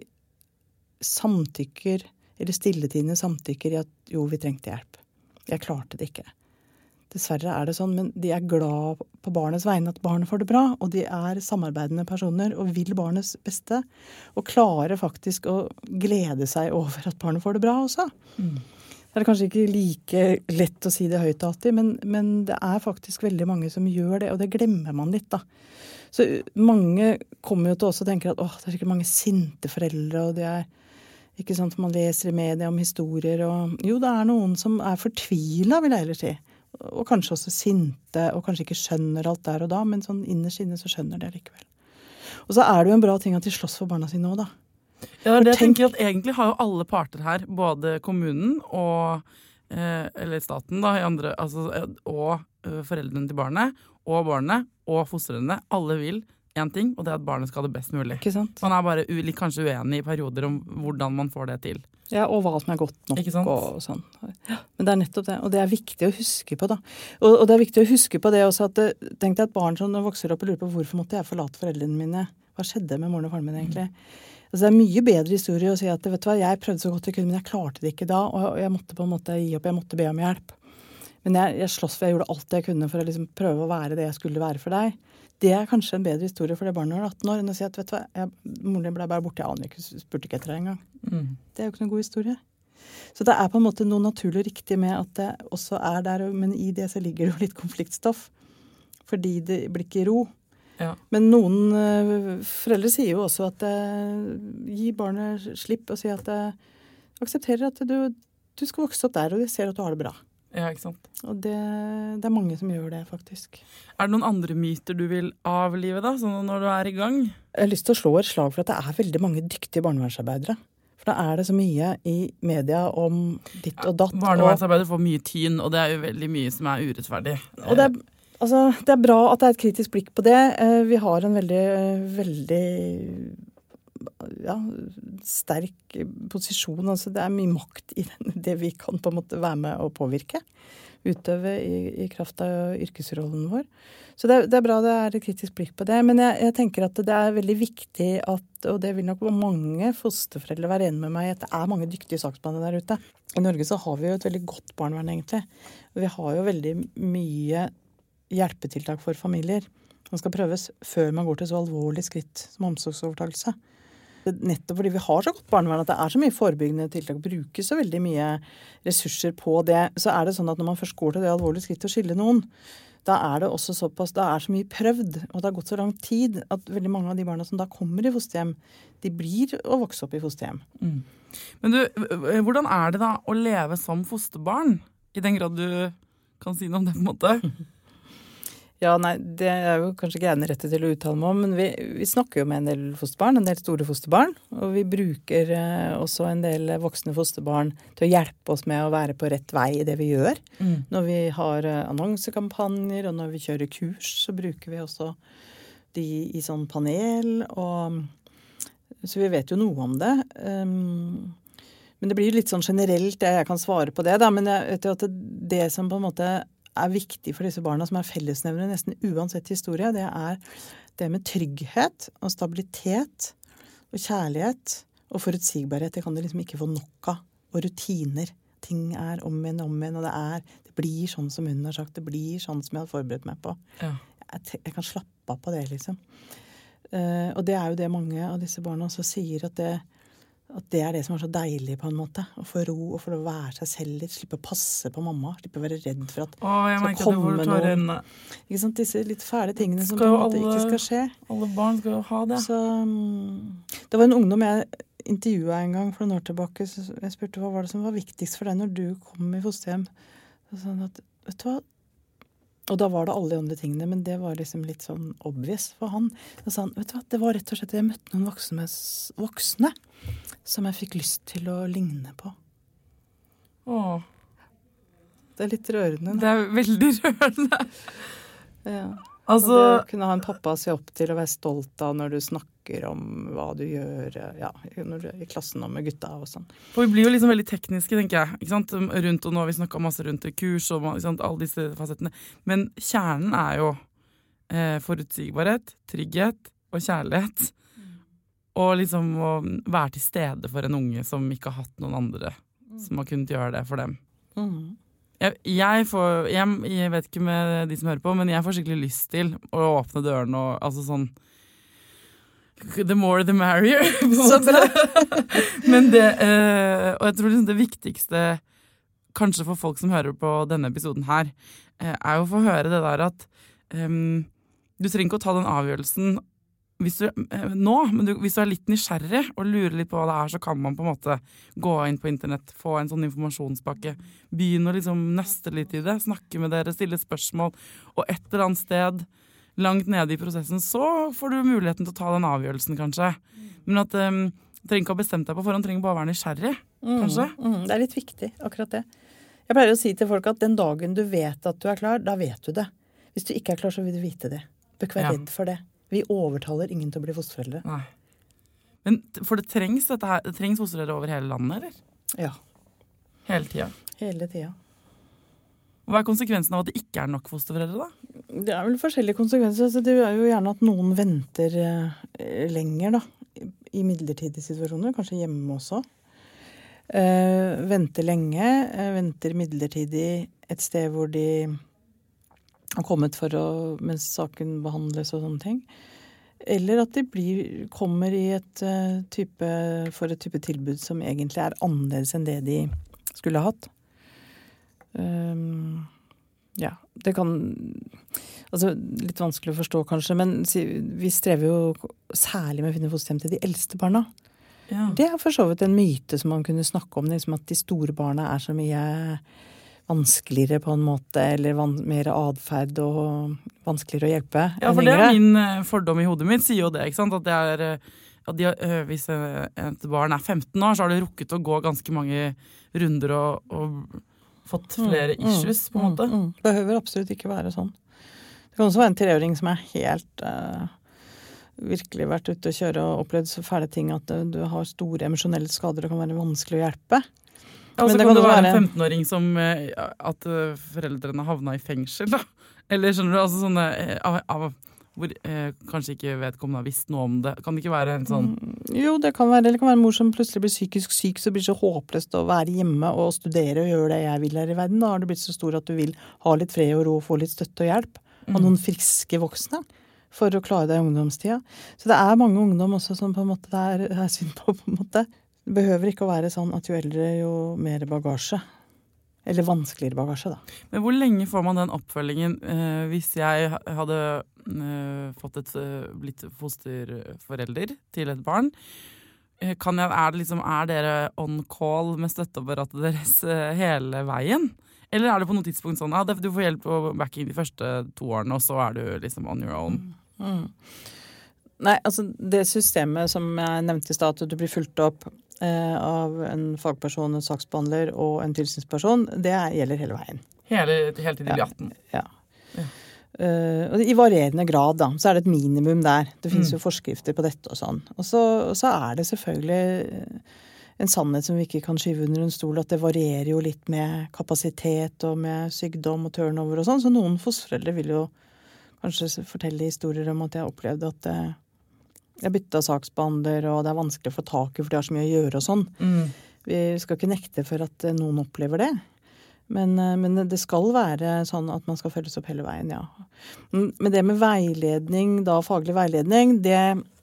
samtykker, eller stilletiende samtykker i at jo, vi trengte hjelp. Jeg klarte det ikke. Dessverre er det sånn, men de er glad på barnets vegne at barnet får det bra, og de er samarbeidende personer og vil barnets beste, og klarer faktisk å glede seg over at barnet får det bra også. Mm. Det er kanskje ikke like lett å si det høyt alltid, men, men det er faktisk veldig mange som gjør det, og det glemmer man litt da. Så mange kommer jo til oss og tenker at åh, det er ikke mange sinte foreldre, og det er ikke sant, man leser i media om historier, og jo, det er noen som er fortvilet, vil jeg heller si. Og kanskje også sinte, og kanskje ikke skjønner alt der og da, men sånn innerst inne så skjønner det likevel. Og så er det jo en bra ting at de slåss for barna sine også, da. Ja, det jeg tenker at egentlig har jo alle parter her, både kommunen og, eh, eller staten da, i andre, altså, og uh, foreldrene til barnet, og barnet, og fostrene, alle vil en ting, og det er at barnet skal ha det best mulig. Ikke sant? Man er bare u- kanskje uenig i perioder om hvordan man får det til. Ja, og hva som er godt nok. Ikke sant? Og sånn. Ja, men det er nettopp det, og det er viktig å huske på da. Og, og det er viktig å huske på det også, at tenk deg at barn som vokser opp og lurer på hvorfor måtte jeg forlate foreldrene mine? Hva skjedde med moren og faren min egentlig? Mm. Altså, det er mye bedre historie å si at vet du hva, jeg prøvde så godt jeg kunne, men jeg klarte det ikke da, og jeg måtte på en måte gi opp, jeg måtte be om hjelp. Men jeg, jeg slåss for, jeg gjorde alt jeg kunne for å liksom prøve å være det jeg skulle være for deg. det er kanskje en bedre historie for det barnet når det er atten år, enn å si at, vet du hva, jeg, moren din ble bare borte, jeg aner ikke, spurte ikke etter deg engang. Mm. Det er jo ikke noen god historie. Så det er på en måte noe naturlig riktig med at det også er der, men i det så ligger det jo litt konfliktstoff, fordi det blir ikke ro. Ja. Men noen uh, foreldre sier jo også at uh, gi barnet slipp og si at uh, aksepterer at du, du skal vokse opp der, og de ser at du har det bra. Ja, ikke sant? Og det, det er mange som gjør det, faktisk. Er det noen andre myter du vil avlive, da, sånn når du er i gang? Jeg har lyst til å slå et slag for at det er veldig mange dyktige barnevernsarbeidere. For da er det så mye i media om ditt og datt. Ja, barnevernsarbeidere får mye tyn, og det er jo veldig mye som er urettferdig. Og det er, altså, det er bra at det er et kritisk blikk på det. Vi har en veldig, veldig ja, sterk posisjon. Altså, det er mye makt i det vi kan på en måte være med og påvirke. Utøve i, i kraft av yrkesrollen vår. Så det er, det er bra det er et kritisk blikk på det. Men jeg, jeg tenker at det er veldig viktig at, og det vil nok mange fosterforeldre være enige med meg, at det er mange dyktige saksbehandlere der ute. I Norge så har vi jo et veldig godt barnevern egentlig. Og vi har jo veldig mye hjelpetiltak for familier som skal prøves før man går til så alvorlig skritt som omsorgsovertakelse. Nettopp fordi vi har så godt barnevern at det er så mye forebyggende tiltak, brukes så veldig mye ressurser på det, så er det sånn at når man først går til det alvorlige skrittet å skille noen, da er det også såpass, da er så mye prøvd, og det har gått så lang tid at veldig mange av de barna som da kommer i fosterhjem, de blir å vokse opp i fosterhjem. Mm. Men du, hvordan er det da å leve som fosterbarn? I den grad du kan si noe om det på en måte? Ja, nei, det er jo kanskje ikke jeg rette til å uttale meg om, men vi, vi snakker jo med en del fosterbarn, en del store fosterbarn, og vi bruker eh, også en del voksne fosterbarn til å hjelpe oss med å være på rett vei i det vi gjør. Mm. Når vi har eh, annonsekampanjer, og når vi kjører kurs, så bruker vi også de i sånn panel, og så vi vet jo noe om det. Um, men det blir litt sånn generelt, jeg kan svare på det da, men jeg vet jo at det, det som på en måte er viktig for disse barna, som er fellesnevnere nesten uansett historie, det er det med trygghet og stabilitet og kjærlighet og forutsigbarhet. Det kan du liksom ikke få nok av. Og rutiner. Ting er om igjen, om igjen, og det er, det blir sånn som hun har sagt, det blir sånn som jeg hadde forberedt meg på. Ja. Jeg, jeg kan slappe av på det, liksom. Uh, og det er jo det mange av disse barna også sier, at det At det er det som er så deilig på en måte. Å få ro og få være seg selv litt. Slippe å passe på mamma. Slippe å være redd for at Åh, jeg skal komme noen. Ikke sant? Disse litt fæle tingene som på en måte alle, ikke skal skje. Alle barn skal jo ha det. Så, det var en ungdom jeg intervjuet en gang for noen år tilbake. Så jeg spurte hva var det som var viktigst for deg når du kom i fosterhjem. Så sa han at, vet du hva? Og da var det alle de andre tingene, men det var liksom litt sånn obvious for han. Så sa han, vet du hva, det var rett og slett at jeg møtte noen voksne, voksne som jeg fikk lyst til å ligne på. Åh. Det er litt rørende. Det er veldig rørende. Ja. Altså, og det å kunne ha en pappa å se opp til og være stolt av når du snakker om hva du gjør, ja, når du er i klassen og med gutta og sånn. For vi blir jo liksom veldig tekniske, tenker jeg, ikke sant? Rundt, og nå har vi snakket masse rundt kurs og ikke sant? Alle disse fasettene. Men kjernen er jo eh, forutsigbarhet, trygghet og kjærlighet. Mm. Og liksom å være til stede for en unge som ikke har hatt noen andre mm. som har kunnet gjøre det for dem. Mm. Jeg, jeg, får, jeg, jeg vet ikke med de som hører på, men jeg får skikkelig lyst til å åpne døren og altså sånn the more the merrier. Så bra. Men det, eh, og jeg tror liksom det viktigste kanskje for folk som hører på denne episoden her, eh, er jo å få høre det der at um, du trenger ikke å ta den avgjørelsen hvis du, eh, nå, men du, hvis du er litt nysgjerrig og lurer litt på hva det er, så kan man på en måte gå inn på internett, få en sånn informasjonspakke, begynne å liksom nøste litt i det, snakke med dere, stille spørsmål, og et eller annet sted langt nede i prosessen, så får du muligheten til å ta den avgjørelsen, kanskje. Men at um, du trenger ikke å bestemme deg på forhånd, trenger bare å være nysgjerrig, kanskje. Mm, mm, det er litt viktig, akkurat det. Jeg pleier å si til folk at den dagen du vet at du er klar, da vet du det. Hvis du ikke er klar, så vil du vite det. Du er ikke være redd for det. Vi overtaler ingen til å bli fosterforeldre. Nei. Men for det trengs dette her, det trengs fosterforeldre over hele landet, eller? Ja. Hele tida? Hele tida. Hva er konsekvensen av at det ikke er nok fosterforeldre, da? Det er vel forskjellige konsekvenser. Så det er jo gjerne at noen venter eh, lenger, da. I midlertidige situasjoner, kanskje hjemme også. Eh, venter lenge, eh, venter midlertidig et sted hvor de har kommet for å, mens saken behandles og sånne ting. Eller at de blir, kommer i et uh, type, for et type tilbud som egentlig er annerledes enn det de skulle ha hatt. Um, ja, det kan altså litt vanskelig å forstå kanskje, men vi strever jo særlig med å finne fosterhjem til de eldste barna. Ja. Det er for så vidt en myte som man kunne snakke om, liksom at de store barna er så mye vanskeligere på en måte, eller van- mer adferd og vanskeligere å hjelpe. Ja, for det er min fordom i hodet mitt, sier jo det, ikke sant? At det er, at de, hvis et barn er femten år, så har det rukket å gå ganske mange runder og, og fått flere mm, issues, på en måte. Mm, mm. Behøver absolutt ikke være sånn. Det kan også være en treåring som er helt uh, virkelig vært ute å kjøre og opplevd så fæle ting at du, du har store emosjonelle skader og kan være vanskelig å hjelpe. Ja, og så kan det, det være en femten-åring som uh, at uh, foreldrene havna i fengsel, da. Eller skjønner du, altså sånne av, av hvor eh, kanskje ikke vedkommende har visst noe om det. Kan det ikke være en sånn... Mm, jo, det kan være. Eller det kan være en mor som plutselig blir psykisk syk, så blir det så håpløst å være hjemme og studere og gjøre det jeg vil her i verden. Da har du blitt så stor at du vil ha litt fred og ro og få litt støtte og hjelp av mm. noen friske voksne for å klare deg i ungdomstida. Så det er mange ungdom også som på en måte det er, er synd på, på en måte. Det behøver ikke å være sånn at jo eldre, jo mer bagasje. Eller vanskeligere bagasje, da. Men hvor lenge får man den oppfølgingen eh, hvis jeg hadde eh, fått et, blitt fosterforelder til et barn? Eh, kan jeg, er, det liksom, er dere on call med støtteapparatet deres eh, hele veien? Eller er det på noe tidspunkt sånn at ah, du får hjelp og backing de første to årene, og så er du liksom on your own? Mm. Mm. Nei, altså det systemet som jeg nevnte i stad, at du blir fulgt opp eh, av en fagperson, en saksbehandler og en tilsynsperson, det gjelder hele veien. Hele, helt til de blir atten? Ja. ja. Uh, og I varierende grad da, så er det et minimum der. Det finnes mm. jo forskrifter på dette og sånn. Og så, så er det selvfølgelig en sannhet som vi ikke kan skyve under en stol, at det varierer jo litt med kapasitet og med sykdom og turnover og sånn. Så noen fosterforeldre vil jo kanskje fortelle historier om at jeg har opplevd at uh, jeg byttet saksbehandler, og det er vanskelig å få tak i, for det har så mye å gjøre og sånn. Mm. Vi skal ikke nekte for at noen opplever det. Men, men det skal være sånn at man skal følges opp hele veien, ja. Men det med veiledning, da faglig veiledning, det,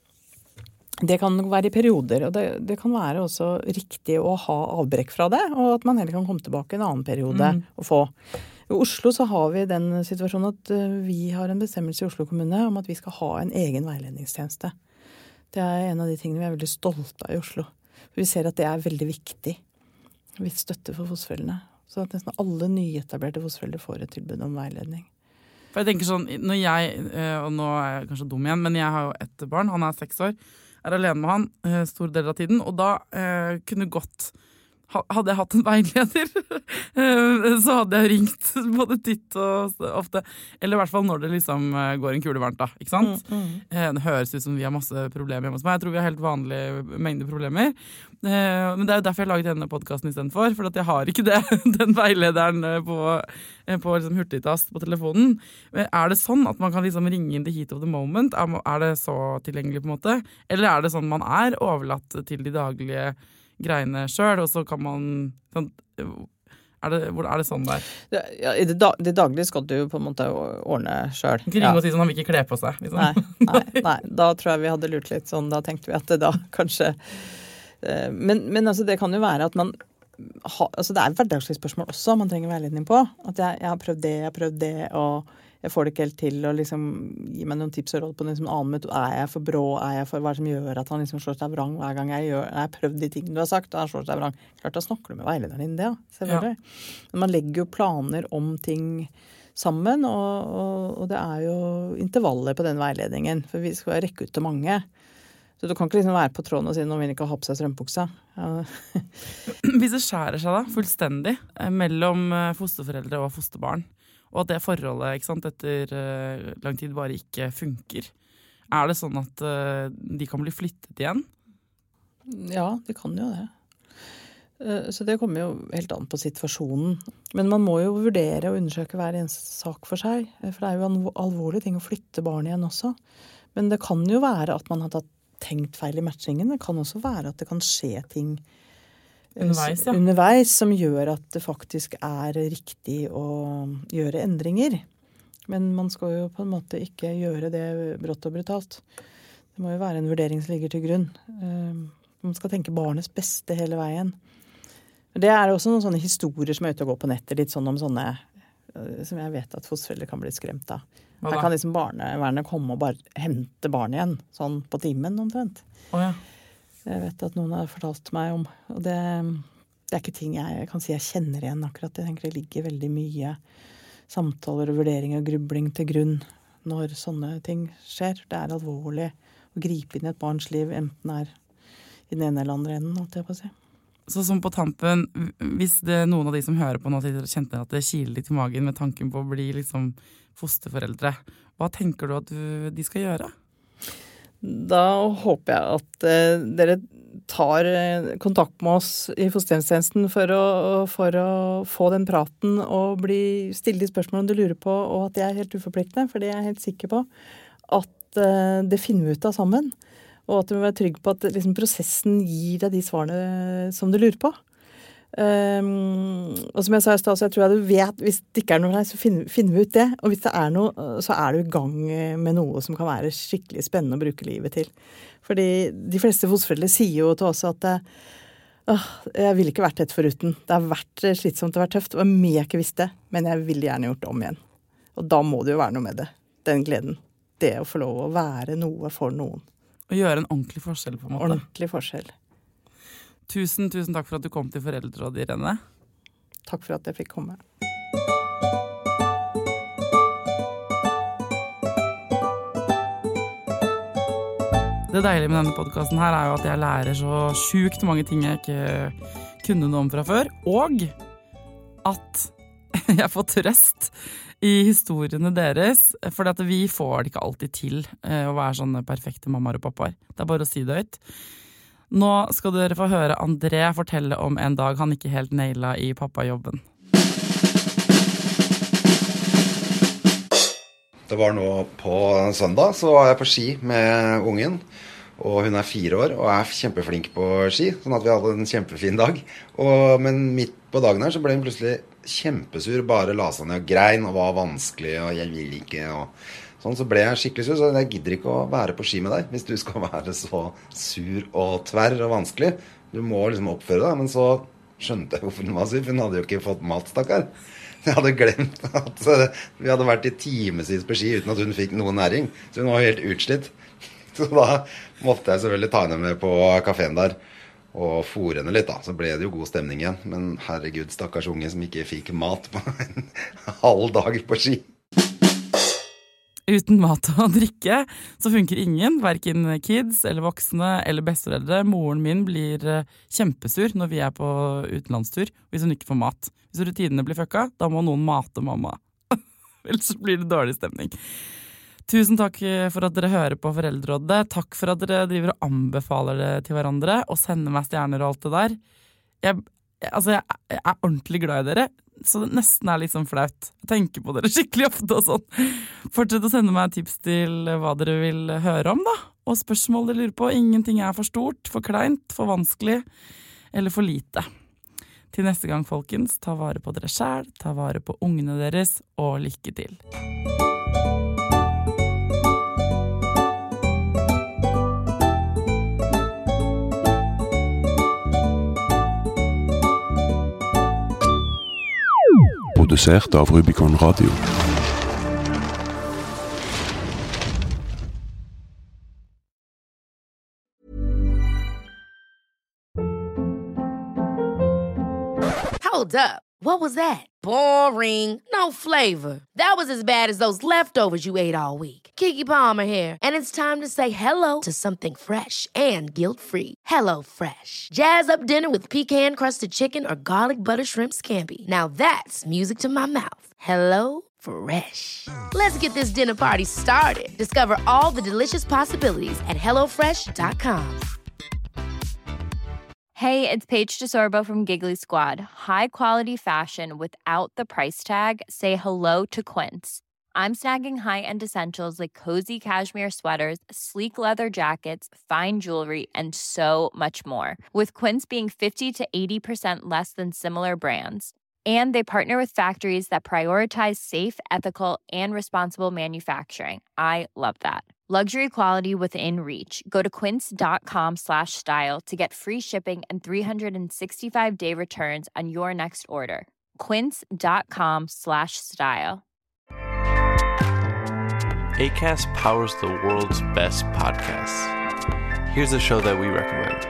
det kan være i perioder. Og det, det kan være også riktig å ha avbrekk fra det, og at man heller kan komme tilbake en annen periode mm. og få. I Oslo så har vi den situasjonen at vi har en bestemmelse i Oslo kommune om at vi skal ha en egen veiledningstjeneste. Det er en av de tingene vi er veldig stolte av i Oslo. For vi ser at det er veldig viktig. Vi støtter for fosterforeldrene. Så at nesten alle nyetablerte fosterforeldre får et tilbud om veiledning. For jeg tenker sånn, når jeg, og nå er jeg kanskje dum igjen, men jeg har jo ett barn, han er seks år, er alene med han stor del av tiden, og da eh, kunne godt... Hadde jeg hatt en veileder, så hadde jeg ringt både titt og ofte. Eller i hvert fall når det liksom går en kule varmt, da. Ikke sant? Mm, mm. Det høres ut som vi har masse problemer hjemme hos meg. Jeg tror vi har helt vanlige mengde problemer. Men det er jo derfor jeg laget denne podcasten i stedet for. For at jeg har ikke det, den veilederen på, på liksom hurtigtast på telefonen. Er det sånn at man kan liksom ringe inn the heat of the moment? Er det så tilgjengelig på en måte? Eller er det sånn man er overlatt til de daglige greiene selv, og så kan man sånn, er, det, er det sånn der? Ja, i det, da, det daglige skal du på en måte ordne selv. Ikke ringe ja. og si sånn, han vil ikke kle på seg. Liksom. Nei, nei, nei, da tror jeg vi hadde lurt litt sånn, da tenkte vi at det da kanskje men, men altså det kan jo være at man ha, altså det er hverdagslige spørsmål også man trenger veiledning på. At jeg, jeg har prøvd det, jeg har prøvd det, og jeg får det ikke helt til å liksom gi meg noen tips og råd på en liksom annen metode. Er jeg for brå? Er jeg for hva som gjør at han liksom slår seg vrang hver gang jeg gjør? Jeg har prøvd de tingene du har sagt, og han slår seg vrang. Klart, da snakker du med veilederen din det, ja. Selvfølgelig. Ja. Men man legger jo planer om ting sammen, og, og, og det er jo intervaller på den veiledningen, for vi skal rekke ut til mange. Så du kan ikke liksom være på tråden og si noen vil ikke ha på seg strømpuksa. Ja. Hvis det skjærer seg da, fullstendig, mellom fosterforeldre og fosterbarn, og at det forholdet ikke sant, etter uh, lang tid bare ikke funker. Er det sånn at uh, de kan bli flyttet igjen? Ja, de kan jo det. Uh, så det kommer jo helt an på situasjonen. Men man må jo vurdere og undersøke hver eneste sak for seg. For det er jo en alvorlig ting å flytte barn igjen også. Men det kan jo være at man har tatt tenkt feil i matchingen. Det kan også være at det kan skje ting Underveis, ja. underveis som gjør at det faktisk er riktig å gjøre endringer. Men man skal jo på en måte ikke gjøre det brått og brutalt. Det må jo være en vurdering som ligger til grunn. Man skal tenke barnets beste hele veien. Det er også noen sånne historier som er ute og går på nettet, litt sånn om sånne, som jeg vet at fosterforeldre kan bli skremt av. Her kan liksom barnevernet komme og bare hente barn igjen, sånn på timen omtrent. Oh, ja. Jeg vet at noen har fortalt meg om, og det, det er ikke ting jeg kan si jeg kjenner igjen akkurat. Jeg tenker det ligger veldig mye samtaler og vurderinger og grubling til grunn når sånne ting skjer. Det er alvorlig å gripe inn i et barns liv, enten er i den ene eller andre enden, holdt jeg på å si. Så som på tampen, hvis det er noen av de som hører på nå kjente at det kiler litt i magen med tanken på å bli liksom fosterforeldre, hva tenker du at du, de skal gjøre? Da håper jeg at eh, dere tar kontakt med oss i fosterhjemstjenesten for å, for å få den praten og bli, stille de spørsmålene du lurer på, og at det er helt uforpliktende, for det er jeg helt sikker på at eh, det finner vi ut av sammen. Og at du må være trygg på at liksom, prosessen gir deg de svarene som du lurer på. Um, og som jeg sa i sted, så jeg tror jeg du vet, hvis det ikke er noe her, så finner, finner vi ut det. Og hvis det er noe, så er du i gang med noe som kan være skikkelig spennende å bruke livet til. Fordi de fleste fosterforeldre sier jo til oss at øh, jeg ville ikke vært dette foruten. Det har vært slitsomt, det har vært tøft, og mye jeg ikke visste, men jeg ville gjerne gjort det om igjen. Og da må det jo være noe med det. Den gleden. Det å få lov å være noe for noen. Å gjøre en ordentlig forskjell, på en måte. Ordentlig forskjell. Tusen, tusen takk for at du kom til Foreldrerådet, Irene. Takk for at jeg fikk komme. Det deilige med denne podcasten her er jo at jeg lærer så sjukt mange ting jeg ikke kunne noe om fra før, og at jeg får trøst i historiene deres, for at vi får det ikke alltid til å være sånne perfekte mammaer og pappaer. Det er bare å si det høyt. Nå skal dere få høre André fortelle om en dag han ikke helt naila i pappajobben. Det var nå på søndag, så var jeg på ski med ungen, og hun er fire år og er kjempeflink på ski, sånn at vi hadde en kjempefin dag. Og, men midt på dagen her så ble hun plutselig kjempesur, bare la seg ned og grein, og var vanskelig, og jeg vil ikke, og sånn, så ble jeg skikkelig sur, så jeg gidder ikke å være på ski med deg, hvis du skal være så sur og tverr og vanskelig. Du må liksom oppføre deg, men så skjønte jeg hvorfor hun var sur, for hun hadde jo ikke fått mat, stakkar. Jeg hadde glemt at vi hadde vært i timevis på ski uten at hun fikk noen næring, så hun var helt utslitt. Så da måtte jeg selvfølgelig ta henne med på kaféen der, og fôre henne litt da, så ble det jo god stemning igjen. Men herregud, stakkars unge som ikke fikk mat på en halv dag på ski. Uten mat og drikke så funker ingen, hverken kids eller voksne eller besteforeldre. Moren min blir kjempesur når vi er på utenlandstur, hvis hun ikke får mat. Hvis rutinene blir fucka, da må noen mate mamma. Ellers så blir det dårlig stemning. Tusen takk for at dere hører på Foreldrerådet. Takk for at dere driver og anbefaler det til hverandre, og sender meg stjerner og alt det der. Jeg, altså, jeg, jeg er ordentlig glad i dere, så det nesten er litt sånn flaut. Jeg tenker på dere skikkelig ofte og sånn. Fortsett å sende meg tips til hva dere vil høre om da, og spørsmål dere lurer på. Ingenting er for stort, for kleint, for vanskelig, eller for lite. Til neste gang, folkens, ta vare på dere selv, ta vare på ungene deres, og lykke til. Produsert av Rubicon Radio. Hold up. What was that? Boring. No flavor. That was as bad as those leftovers you ate all week. Keke Palmer here, and it's time to say hello to something fresh and guilt-free. Hello Fresh. Jazz up dinner with pecan-crusted chicken or garlic butter shrimp scampi. Now that's music to my mouth. Hello Fresh. Let's get this dinner party started. Discover all the delicious possibilities at hello fresh dot com. Hey, it's Paige DeSorbo from Giggly Squad. High quality fashion without the price tag. Say hello to Quince. I'm snagging high-end essentials like cozy cashmere sweaters, sleek leather jackets, fine jewelry, and so much more. With Quince being fifty to eighty percent less than similar brands. And they partner with factories that prioritize safe, ethical, and responsible manufacturing. I love that. Luxury quality within reach. Go to quince.com slash style to get free shipping and three sixty-five day returns on your next order. Quince.com slash style. Acast powers the world's best podcasts. Here's a show that we recommend.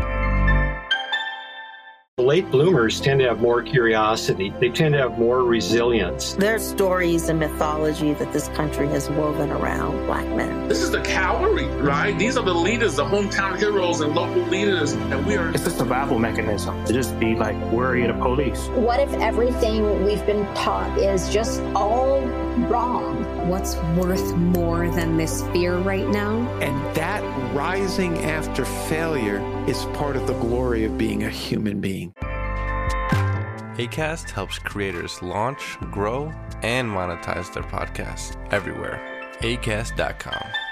Late bloomers tend to have more curiosity. They tend to have more resilience. There's stories and mythology that this country has woven around Black men. This is the cavalry, right? These are the leaders, the hometown heroes and local leaders. And we are... It's a survival mechanism to just be like worry of the police. What if everything we've been taught is just all wrong? What's worth more than this fear right now? And that rising after failure is part of the glory of being a human being. Acast helps creators launch, grow, and monetize their podcasts everywhere. Acast dot com.